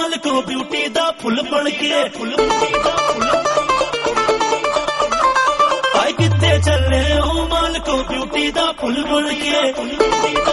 माल को ब्यूटी दा फुल बन के आए कितने चले ओ माल को ब्यूटी दा फुल बन के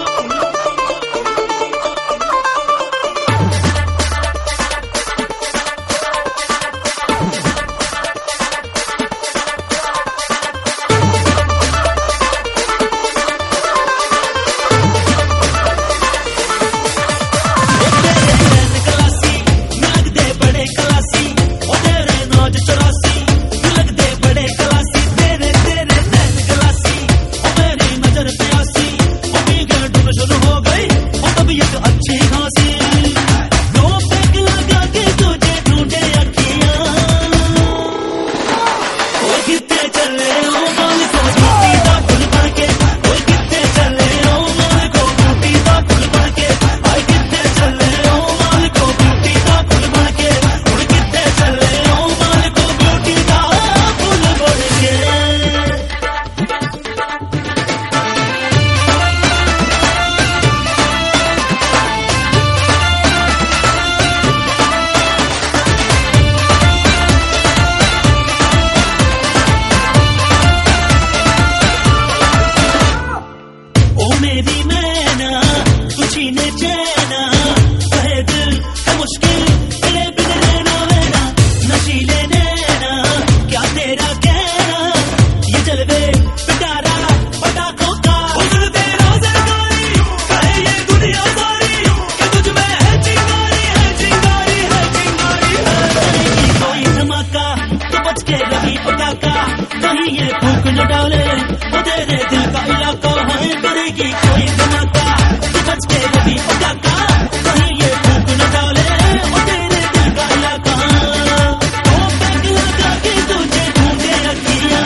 कहीं ये फूक न डाले वो तेरे दिल का इलाका है करेगी कोई धमाका बच के रही पटाखा कहीं ये फूक न डाले वो तेरे दिल का इलाका वो पैक लगा के तुझे ढूंढे अखियां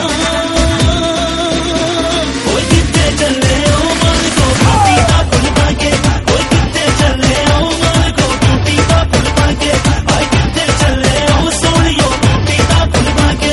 कोई कितने चले ओ माल को ब्यूटी का फुल बन के कोई कितने चले ओ माल को ब्यूटी का फुल बन के आई कितने चले ओ सोनियो ब्यूटी का फुल बन के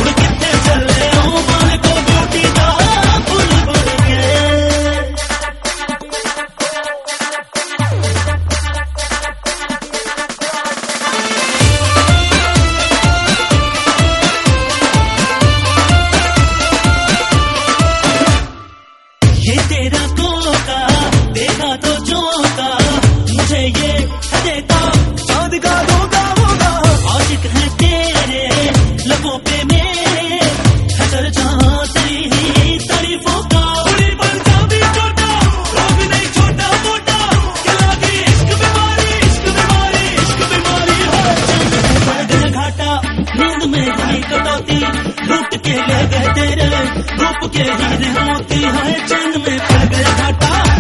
तेरा कोका देखा तो चौका मुझे ये देता चांद का धोखा होगा आशिक है तेरे लबों पे मेरे हजर जहां तेरी तारीफों का बड़ी पंजाबी छोटा रोग नहीं छोटा मोटा क्या लगी इश्क बीमारी है पड़ गया घाटा नींद में हुई कटौती लूट के ले गए तेरे रूप के हीरे मोती है चैन में पड़ गया घाटा